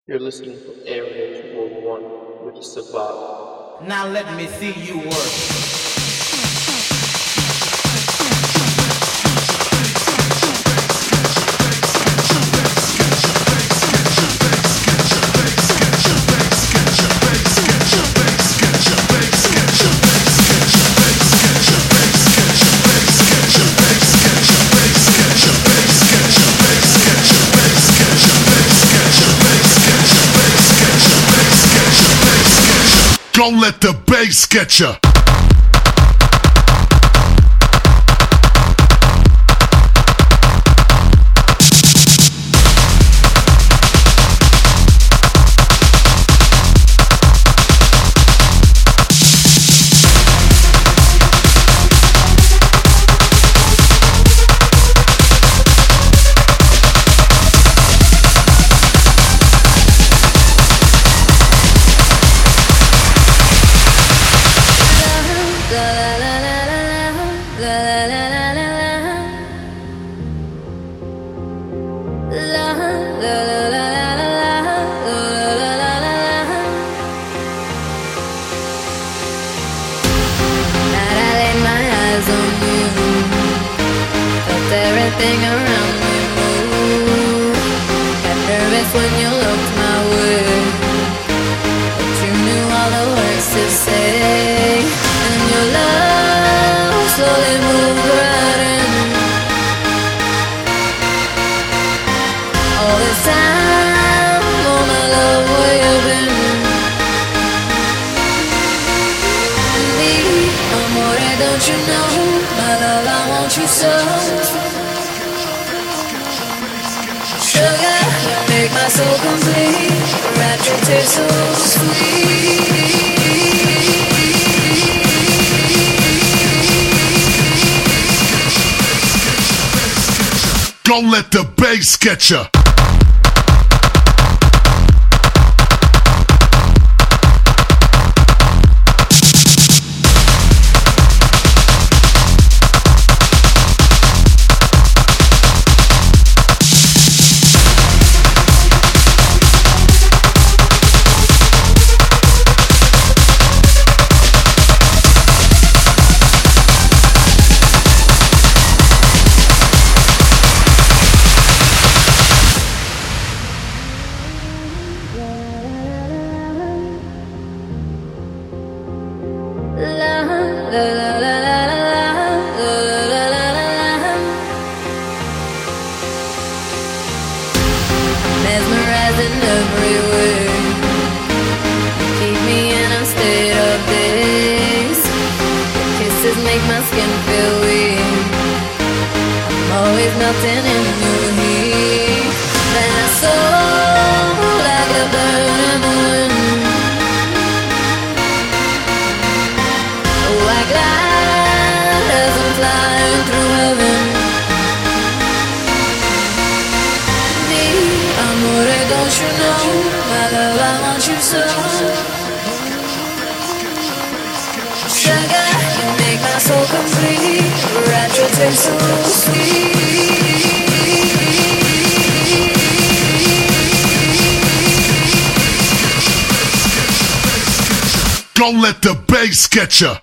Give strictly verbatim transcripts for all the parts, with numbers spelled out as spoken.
You're listening to Area two oh one with Savat. Now let me see you work. Don't let the bass get ya. Everything around me move. Got nervous when you looked my way, but you knew all the words to say. And your love slowly moved right in. All this time, oh my love, where you been? And me, amore, don't you know, my love, I want you so. Sugar, make my soul complete. Rapture tastes so sweet. Don't let the bass get ya. Mesmerizing every way. Keep me in a state of daze. Your kisses make my skin feel weak. I'm always melting in your heat. Then I soar like a bird in the wind. Oh, I glide as I'm flying through heaven. Amore, don't you know, my love, I want you so. Sugar, you make my soul complete. Rapture tastes so sweet. Don't let the bass get ya.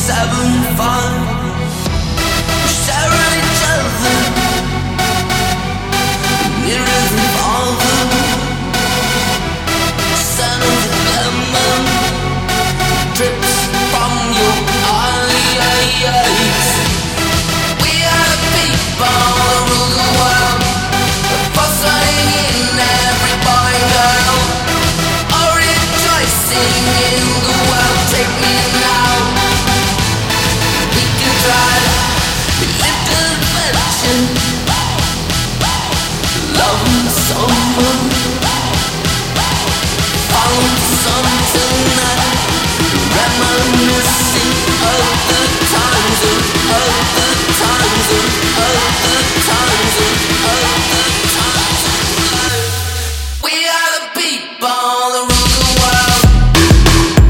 We are the people that rule the world.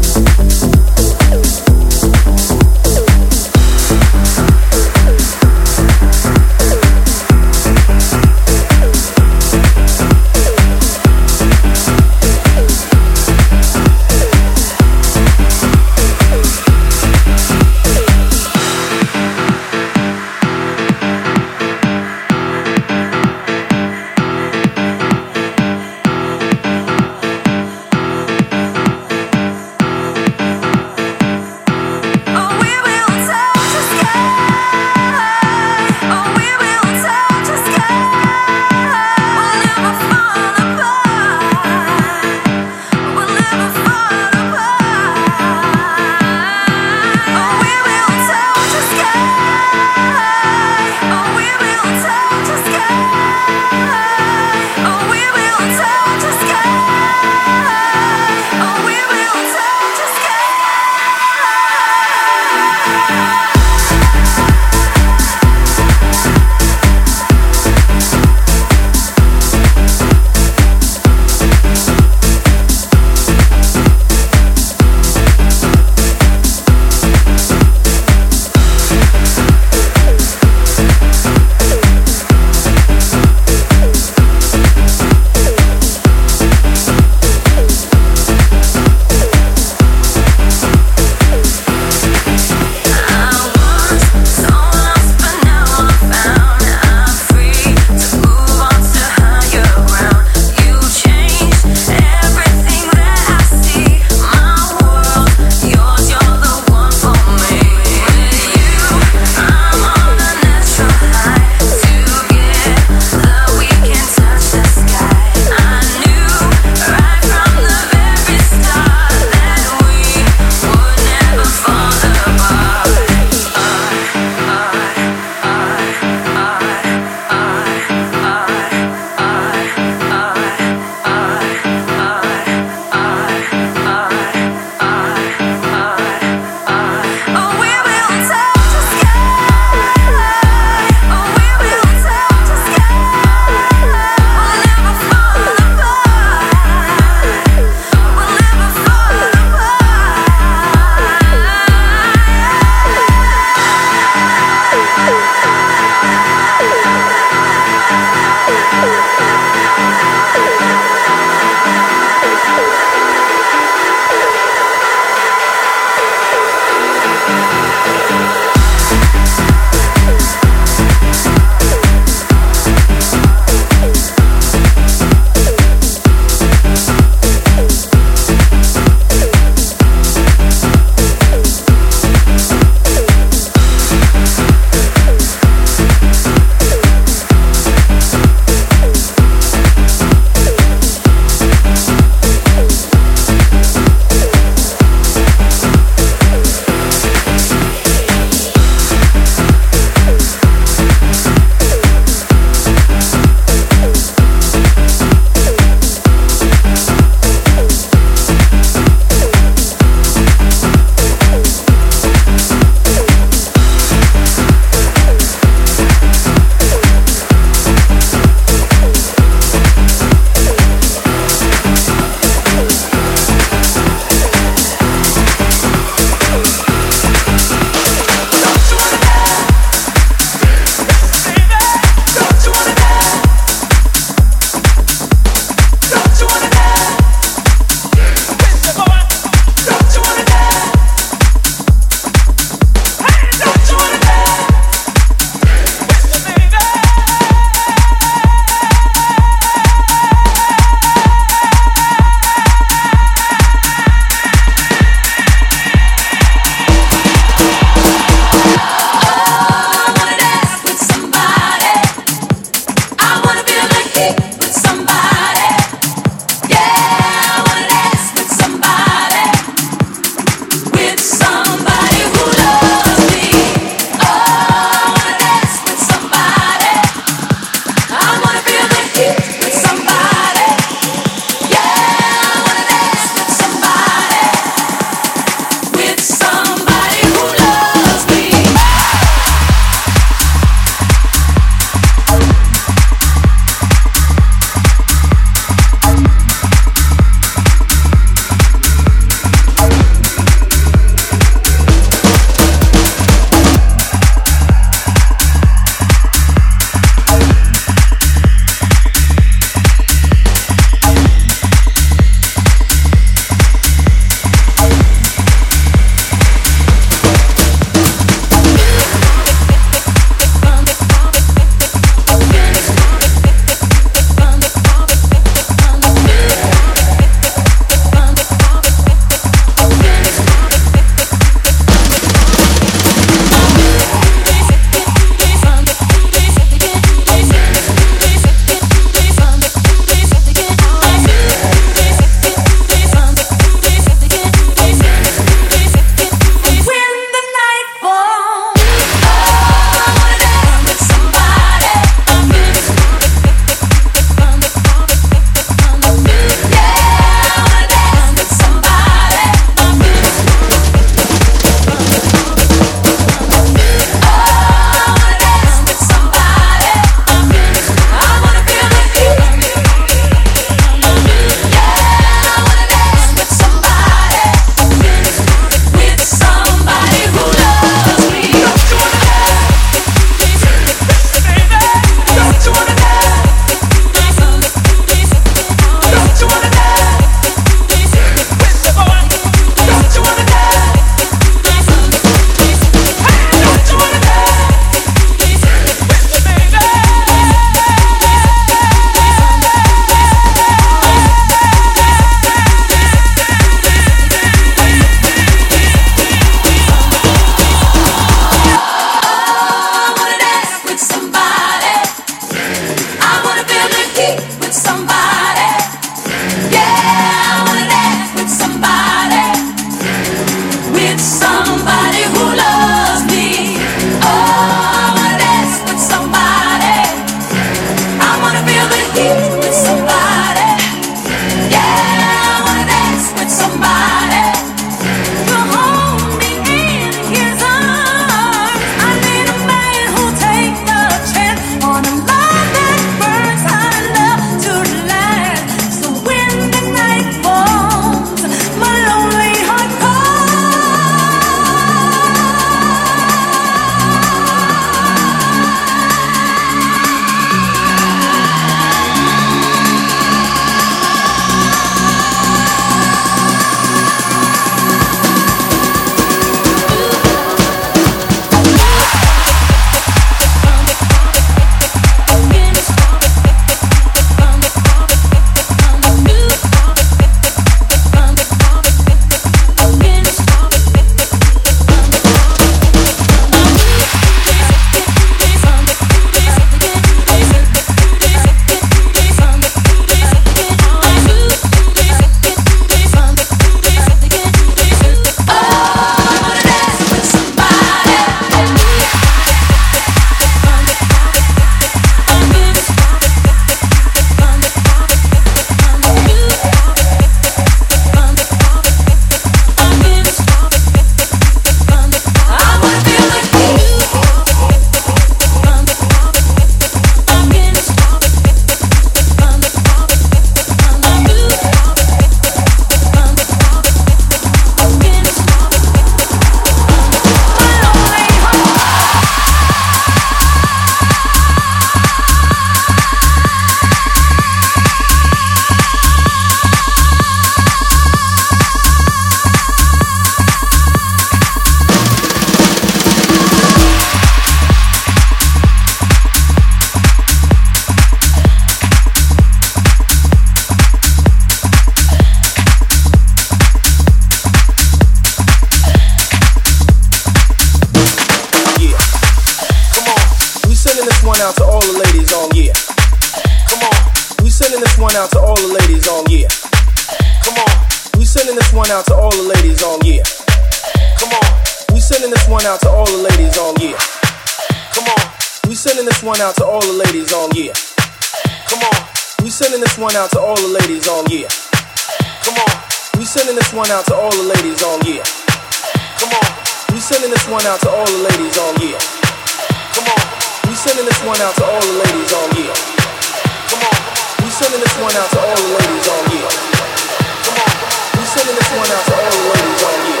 sending this one out to all the ladies on, yeah. Come on. We sending this one out to all the ladies on, yeah. Come on. We sending this one out to all the ladies on, yeah. Come on. We sending this one out to all the ladies on, yeah. Come on. We sending this one out to all the ladies on, yeah. Come on. We sending this one out to all the ladies on, yeah. Come on. We sending this one out to all the ladies on, yeah. Come on. We sending this one out to all the ladies on, yeah. Come on. We sending this one out to all the ladies on, yeah.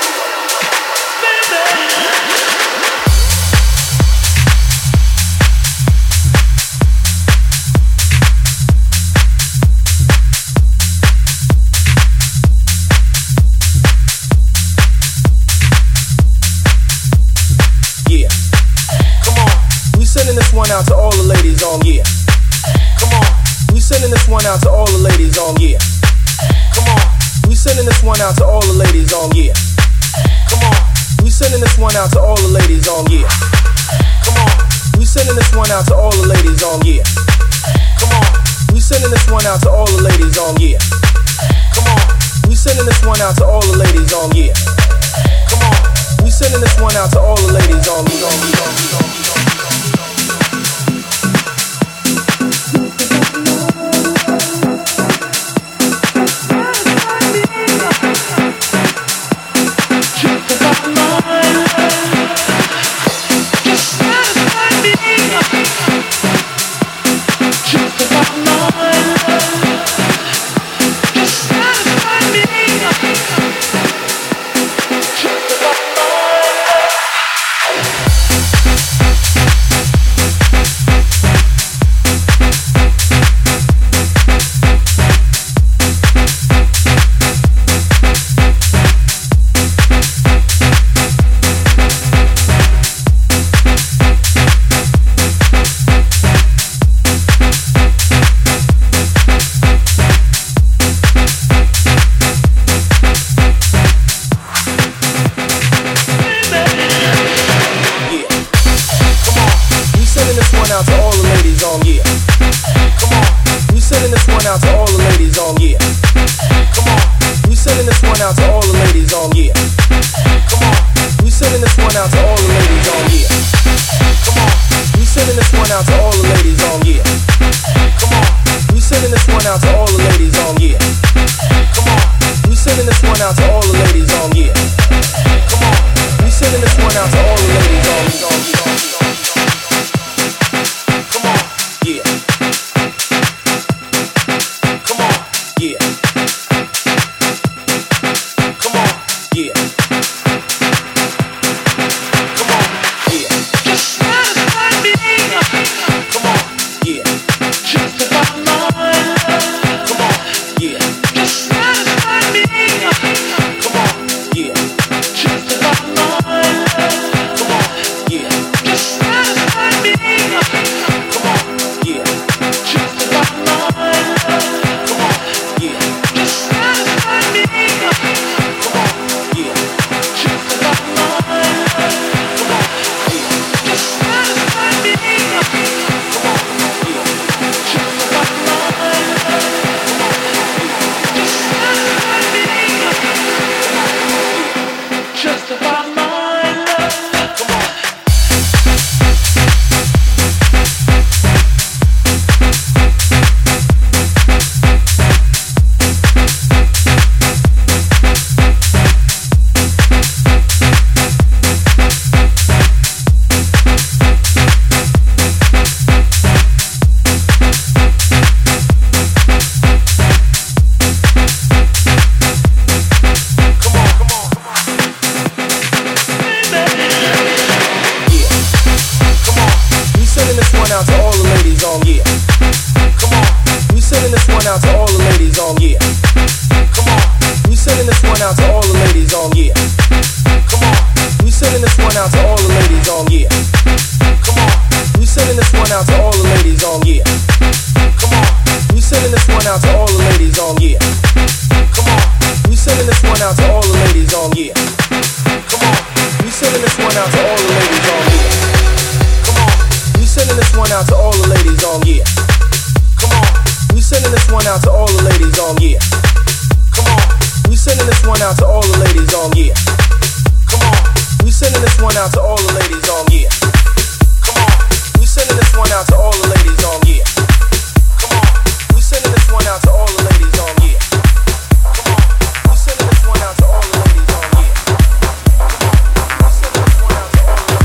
One out to all the ladies on, yeah. Come on. We sending this one out to all the ladies on, yeah. Come on. We sending this one out to all the ladies on, yeah. Come on. We sending this one out to all the ladies on, yeah. Come on. We sending this one out to all the ladies on, yeah. Come on. We sending this one out to all the ladies on, yeah. Come on. We sending this one out to all the ladies on, yeah. Come on. We sending this one out to all the ladies on, on, on, on, on. out to all the ladies on, yeah. Come on, we sending this one out to all the ladies on, yeah. Come on, we sending this one out to all the ladies on, yeah. Come on, we sending this one out to all the ladies on, yeah. Come on, we sending this one out to all the ladies on, yeah. Come on, we sending this one out to all the ladies on, yeah.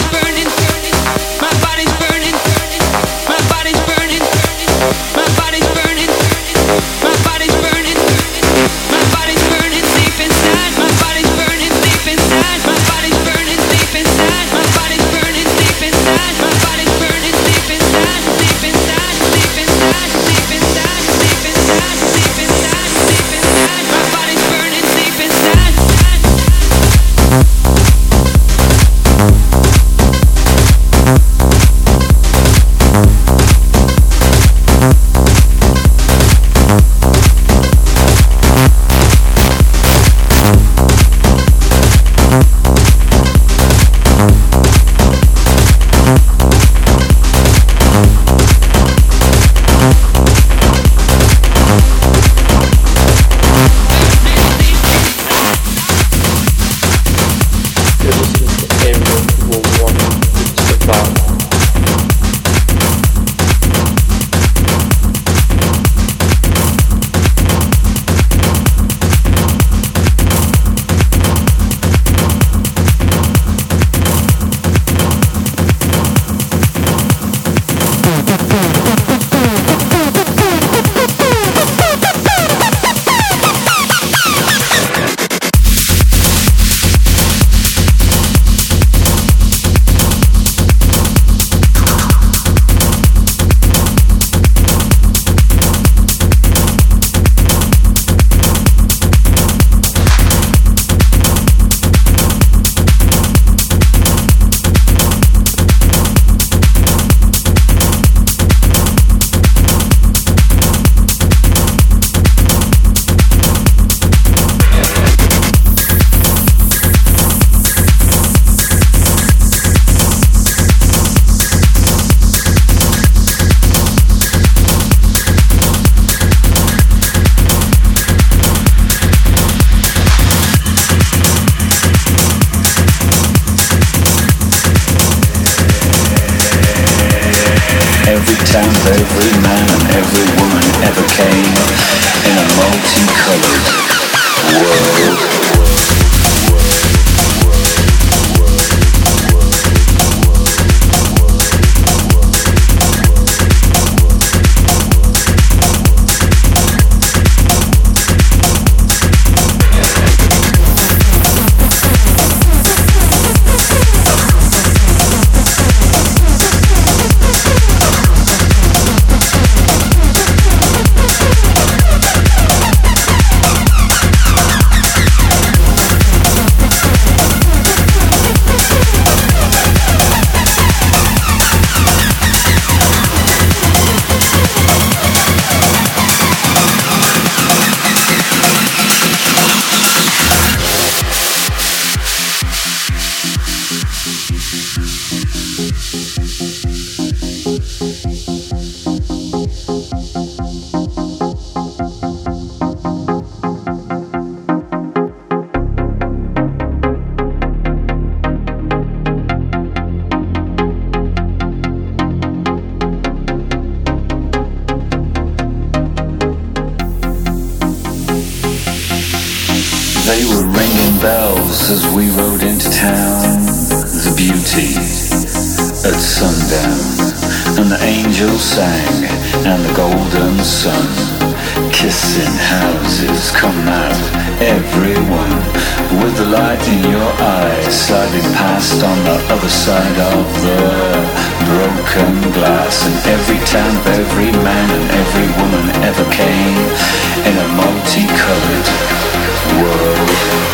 My body's town every man and every woman ever came in a multicolored world. They were ringing bells as we rode into town. The beauty at sundown, and the angels sang, and the golden sun. Kissing houses, come out, everyone, with the light in your eyes, sliding past on the other side of the broken glass. And every town, every man and every woman ever came in a multicolored world.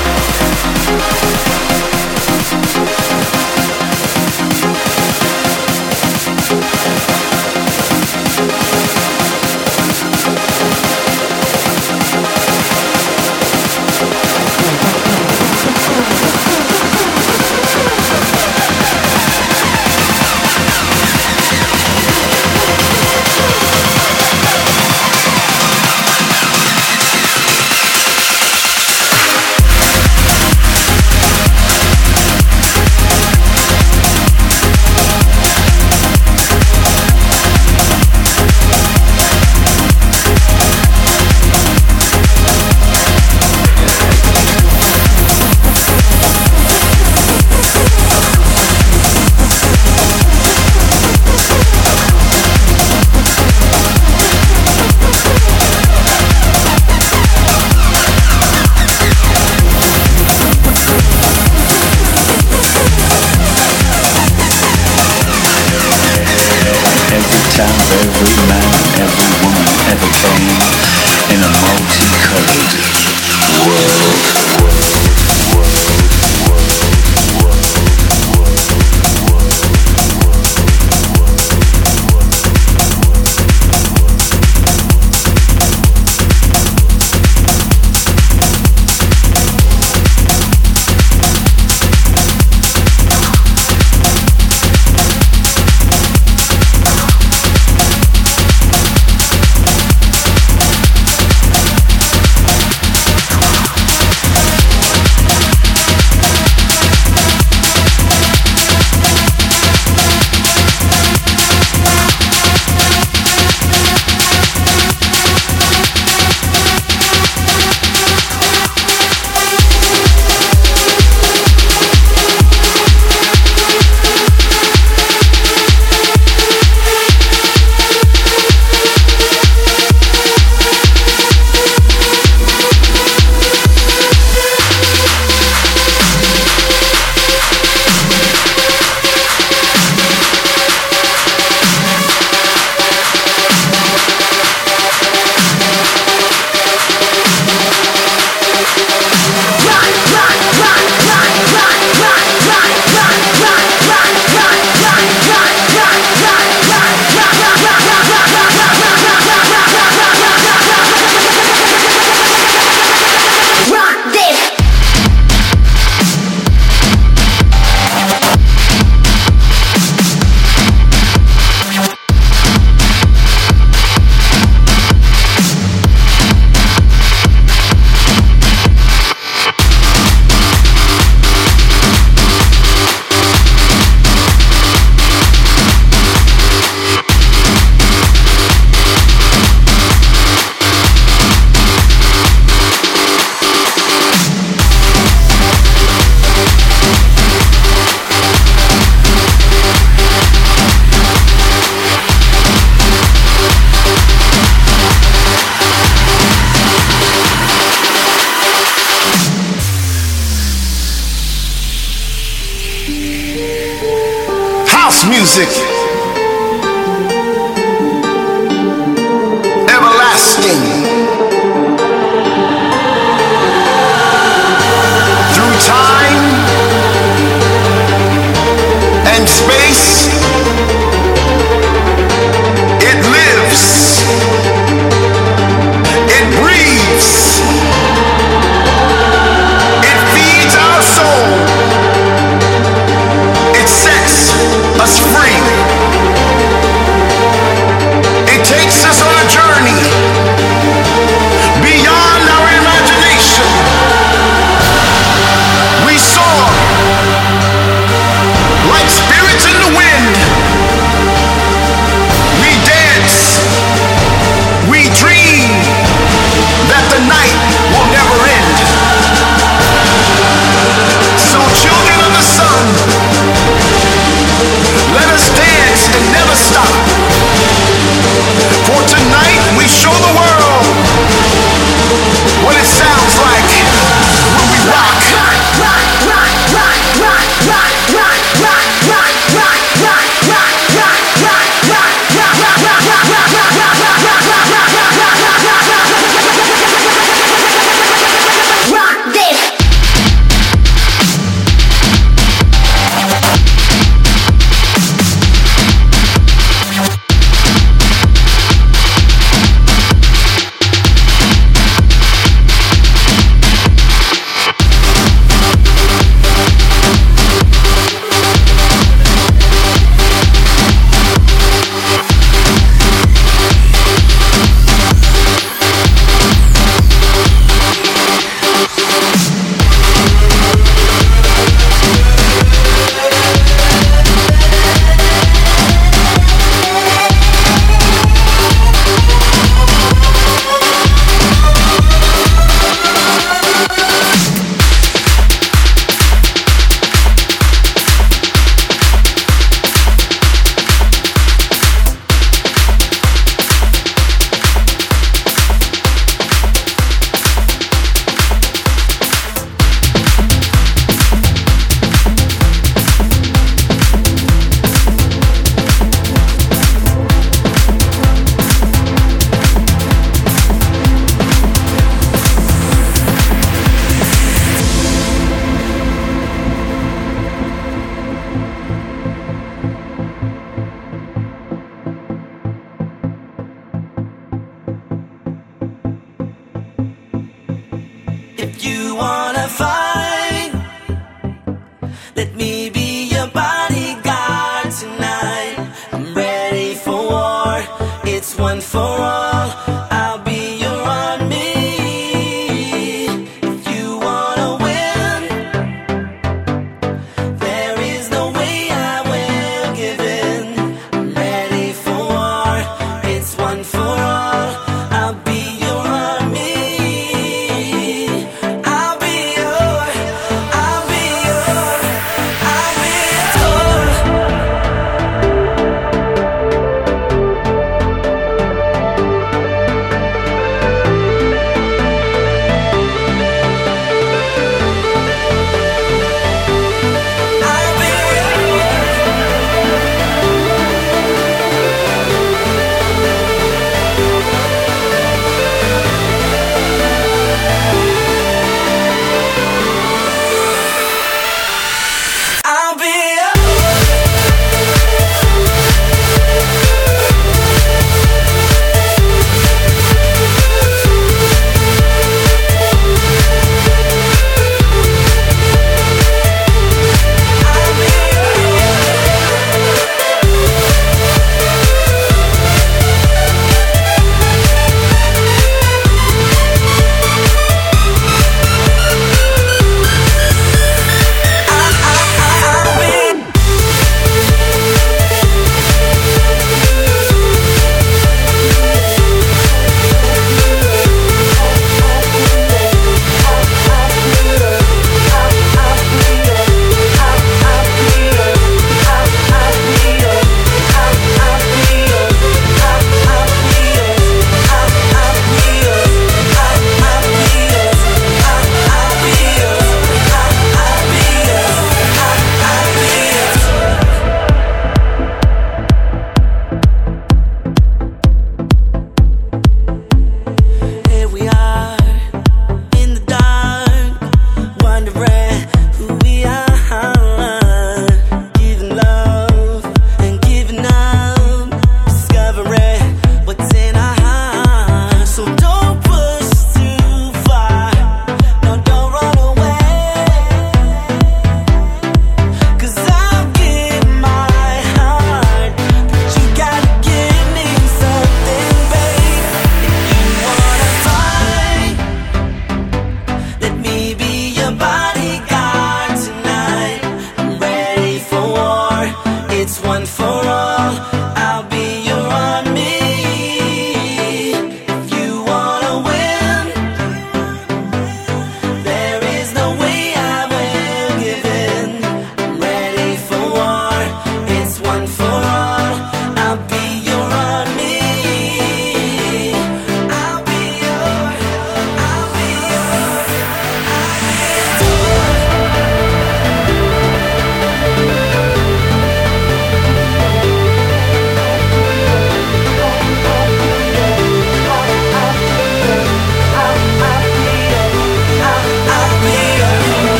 Every man, every woman ever came in a multicolored world. music, everlasting. Through time and space, it lives, it breathes, it feeds our soul, it sets us free. It takes us on a journey beyond our imagination. We soar like spirits in the wind. We dance, we dream that the night will never end. So children of the sun, let us dance and never stop. For tonight we show the world what it sounds like when we rock. If you wanna fight, let me be your bodyguard tonight. I'm ready for war, it's one for all.